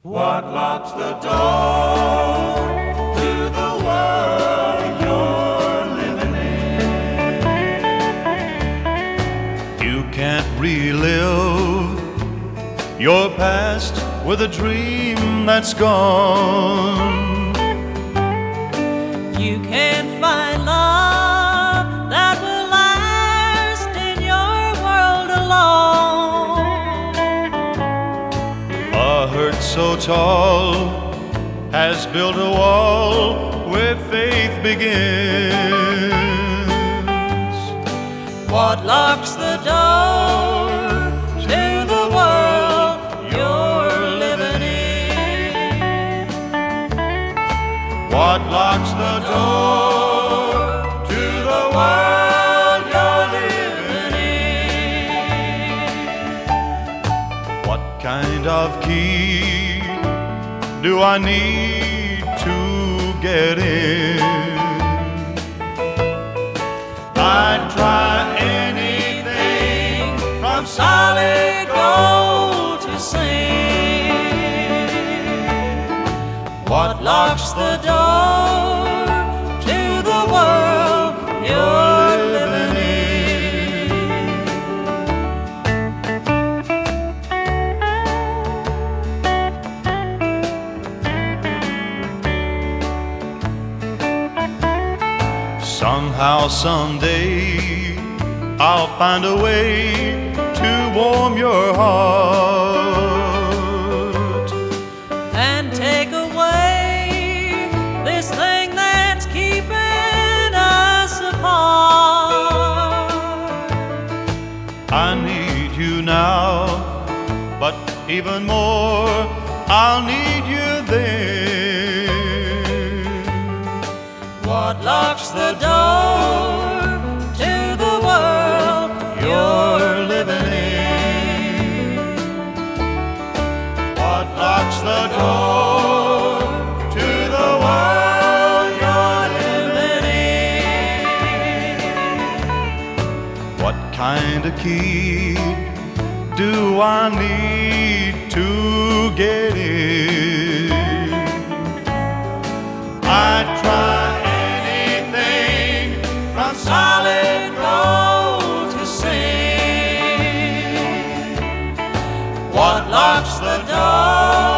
What locks the door to the world you're living in? You can't relive your past with a dream that's gone. You can't find love that will last in your world alone. A hurt so tall has built a wall where faith begins. What locks the door to the world you're living in? What locks the door to the world you're living in? What kind of key do I need to get in? I'd try anything from solid gold to sing. What locks the door to the world you're living in? Somehow, someday, I'll find a way to warm your heart And take away this thing that's keeping us apart. I need you now, but even more, I'll need you then. What locks the door to the world you're living in? What locks the door to the world you're living in? What kind of key do I need to get in? I'd try anything from solid gold to sing. What locks the door